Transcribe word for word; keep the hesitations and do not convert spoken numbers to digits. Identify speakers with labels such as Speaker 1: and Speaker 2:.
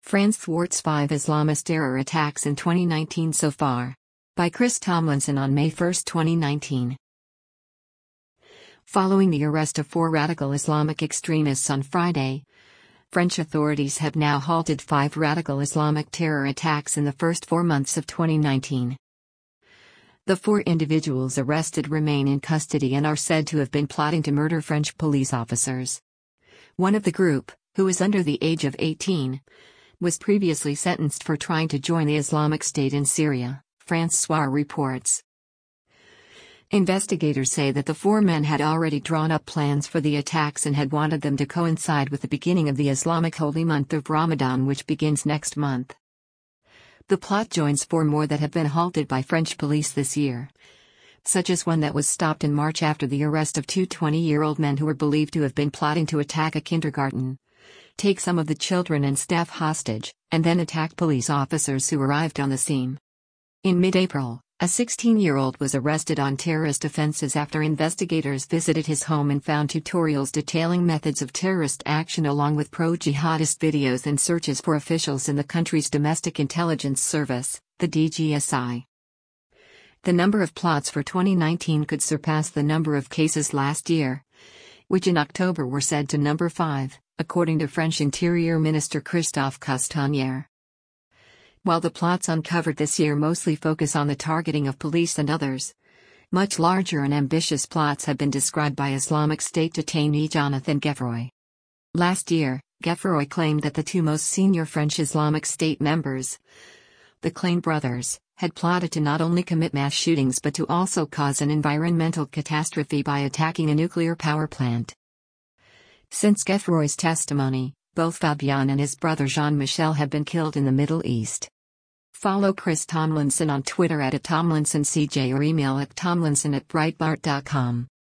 Speaker 1: France thwarts five Islamist terror attacks in twenty nineteen so far. By Chris Tomlinson on May first, twenty nineteen. Following the arrest of four radical Islamic extremists on Friday, French authorities have now halted five radical Islamic terror attacks in the first four months of twenty nineteen. The four individuals arrested remain in custody and are said to have been plotting to murder French police officers. One of the group, who is under the age of eighteen, was previously sentenced for trying to join the Islamic State in Syria, François reports. Investigators say that the four men had already drawn up plans for the attacks and had wanted them to coincide with the beginning of the Islamic holy month of Ramadan, which begins next month. The plot joins four more that have been halted by French police this year, such as one that was stopped in March after the arrest of two twenty-year-old men who were believed to have been plotting to attack a kindergarten, take some of the children and staff hostage, and then attack police officers who arrived on the scene. In mid-April, a sixteen-year-old was arrested on terrorist offenses after investigators visited his home and found tutorials detailing methods of terrorist action along with pro-jihadist videos and searches for officials in the country's Domestic Intelligence Service, the D G S I. The number of plots for twenty nineteen could surpass the number of cases last year, which in October were said to number five, according to French Interior Minister Christophe Castaner. While the plots uncovered this year mostly focus on the targeting of police and others, much larger and ambitious plots have been described by Islamic State detainee Jonathan Geffroy. Last year, Geffroy claimed that the two most senior French Islamic State members, the Klein brothers, had plotted to not only commit mass shootings but to also cause an environmental catastrophe by attacking a nuclear power plant. Since Geffroy's testimony, both Fabien and his brother Jean-Michel have been killed in the Middle East. Follow Chris Tomlinson on Twitter at Tomlinson C J or email at tomlinson at breitbart dot com.